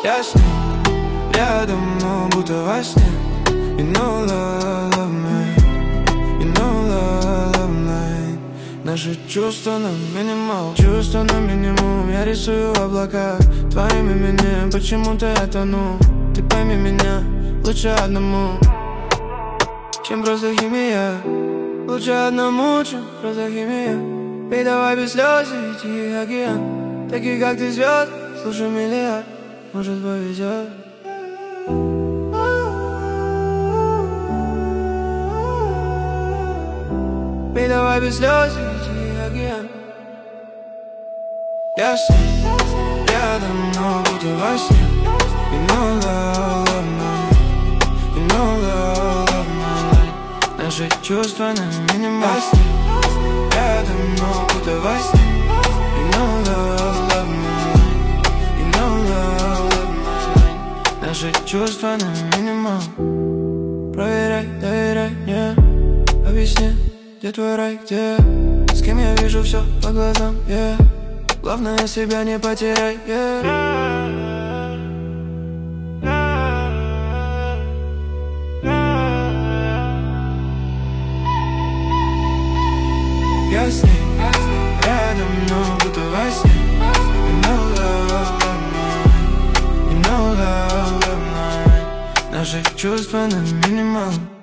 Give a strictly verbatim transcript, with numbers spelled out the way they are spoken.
Я с ним рядом, но будто во сне. You know love, love me. You know love, love me. Наши чувства на минимал, чувства на минимум. Я рисую в облаках твоим именем. Почему-то я тону. Ты пойми меня, лучше одному, чем просто химия. Лучше одному, чем просто химия. Пей давай без слез и тихий океан. Такие как ты звезд, слушай миллиард. Может повезет. Пей давай без слез и тихий океан. Я с ним рядом, но будто во сне. You know love, love me. You know love, love me. Наши чувства на минимум. Рядом, но будто во сне. You know love, love me. You know love, love me. Наши чувства на минимум. Проверяй, доверяй мне. Объясни, где твой рай, где? С кем я вижу все по глазам, yeah. Главное, себя не потеряй, yeah. Я с ней рядом, но будто во сне. You know love, love me. You know love, love me. Наши чувства на минимум.